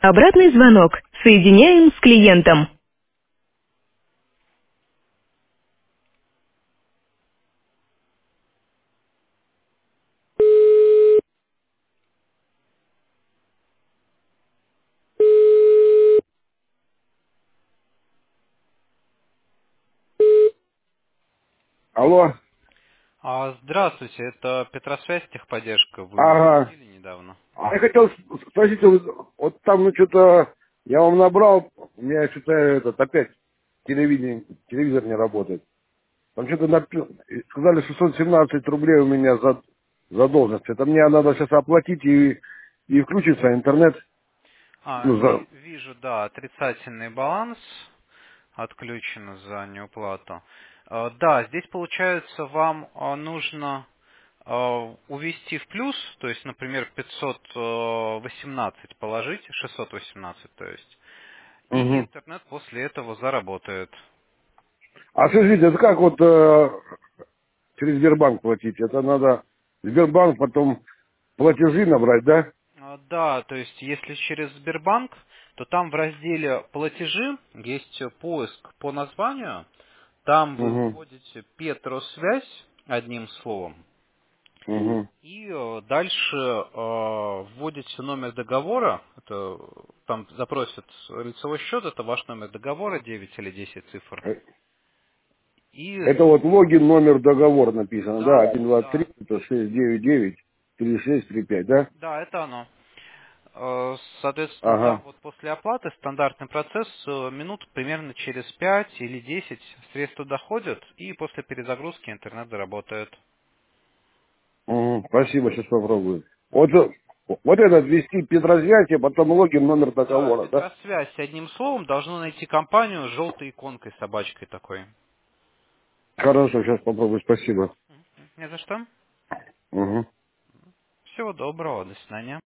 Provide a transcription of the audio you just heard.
Обратный звонок. Соединяем с клиентом. Алло. Здравствуйте, это Петросвязь, техподдержка. Вы мне Ага. звонили недавно? Я хотел спросить, вот там, ну, что-то я вам набрал, у меня что-то опять телевизор не работает. Там что-то сказали 617 рублей у меня за задолженность. Это мне надо сейчас оплатить и включится интернет. Ну, Вижу, да, отрицательный баланс отключен за неуплату. Да, здесь получается вам нужно увести в плюс, то есть, например, 518 положить, 618, то есть, и Угу. интернет после этого заработает. А скажите, это как вот через Сбербанк платить? Это надо Сбербанк, потом платежи набрать, да? Да, то есть если через Сбербанк, то там в разделе «Платежи» есть поиск по названию. Там вы Угу. вводите «Петросвязь» одним словом. Угу. И дальше вводите номер договора. Это, там запросят лицевой счет, это ваш номер договора, 9 или 10 цифр. И Это вот логин, номер, договор написано, да? да, Один, два, три, да, это 699 3635, да? да, это оно. Соответственно, там Ага. вот после оплаты стандартный процесс минут примерно через 5 или 10 средства доходят, и после перезагрузки интернет заработает. Угу. Спасибо, сейчас попробую. Вот этот ввести Петросвязь, потом логин, номер Да, договора, да? Петросвязь одним словом должно найти компанию с желтой иконкой, собачкой такой. Хорошо, сейчас попробую, спасибо. Не за что. Угу. Всего доброго, до свидания.